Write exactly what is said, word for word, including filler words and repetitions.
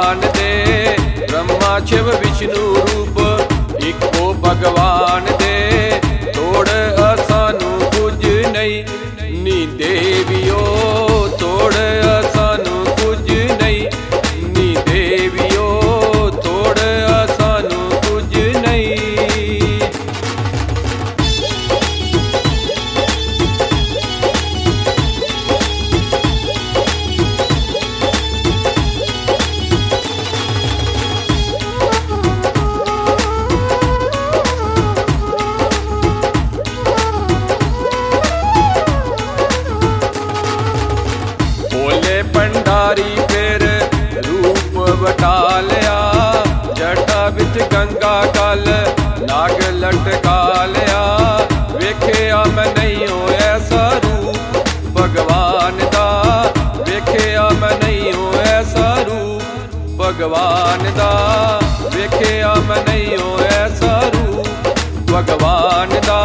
भगवान दे ब्रह्मा शिव विष्णु रूप इको भगवान दे तोड़ असानू कुछ नहीं नी देवियो तोड़ असानू कुछ नहीं नी देवियो तोड़ असानू कुछ नहीं। भंडारी फिर रूप बटा लिया जटा बिच गंगा कल नाग लटका लिया वेखिया मैं नहीं हो ऐसा रूप भगवान दा वेखिया मैं नहीं हो ऐसा रूप भगवान दा वेखिया मैं नहीं हो ऐसा रूप भगवान दा।